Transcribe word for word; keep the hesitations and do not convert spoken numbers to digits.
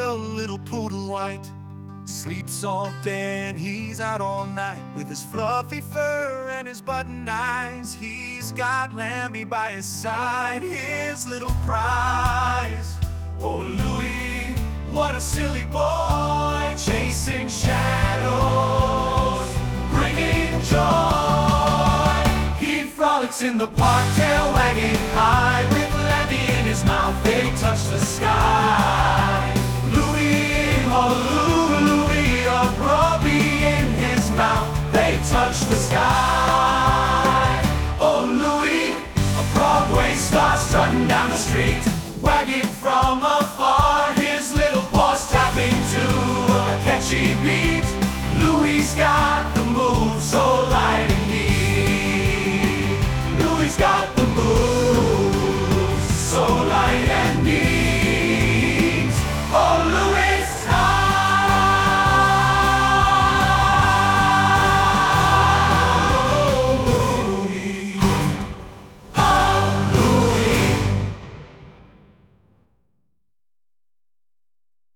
a little poodle white. Sleeps all day and he's out all night, with his fluffy fur and his button eyes. He's got Lammy by his side, his little prize. Oh, Louie, what a silly boy, chasing shadows, bringing joy. He frolics in the park, tail wagging high, with Lammy in his mouth, they touch the sky.